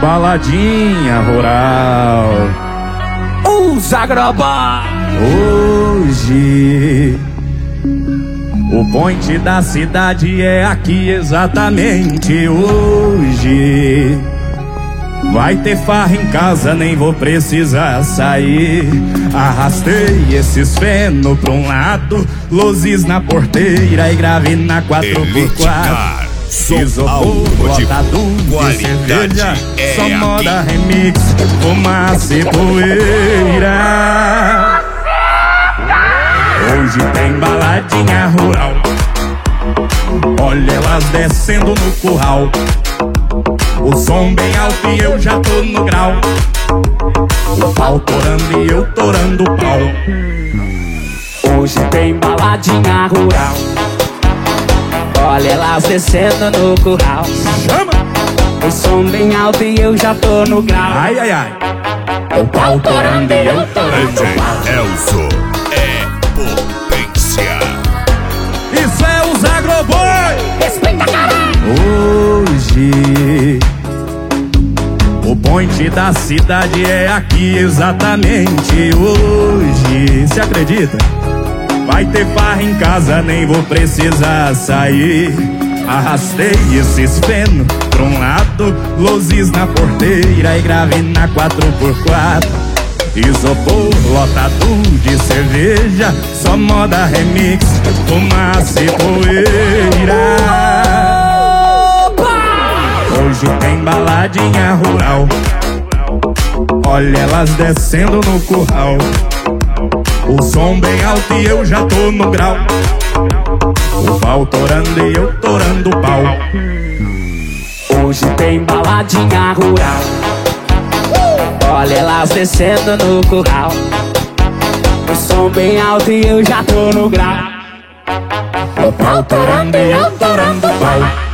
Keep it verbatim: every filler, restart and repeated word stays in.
baladinha rural. Os agroboy. Hoje o point da cidade é aqui exatamente hoje. Vai ter farra em casa, nem vou precisar sair. Arrastei esses feno pra um lado, luzes na porteira e grave na quatro por quatro. Isopor lotado de cerveja, é só moda aqui. remix, fumaça e poeira. Hoje tem baladinha rural, olha elas descendo no curral. O som bem alto e eu já tô no grau. O pau torando e eu torando o pau. Hoje tem baladinha rural, olha elas descendo no curral. Chama! O som bem alto e eu já tô no grau. Ai, ai, ai. O pau torando e eu torando o pau. Elzo é potência. Isso é os agroboy. Respeita, caralho. Hoje o point da cidade é aqui exatamente hoje. Se acredita? Vai ter farra em casa, nem vou precisar sair. Arrastei esses feno pra um lado, luzes na porteira e grave na quatro por quatro. Isopor lotado de cerveja, só moda remix, fumaça e poeira. Hoje tem baladinha rural, olha elas descendo no curral. O som bem alto e eu já tô no grau. O pau torando e eu torando o pau. Hoje tem baladinha rural, olha elas descendo no curral. O som bem alto e eu já tô no grau. O pau torando e eu torando o pau.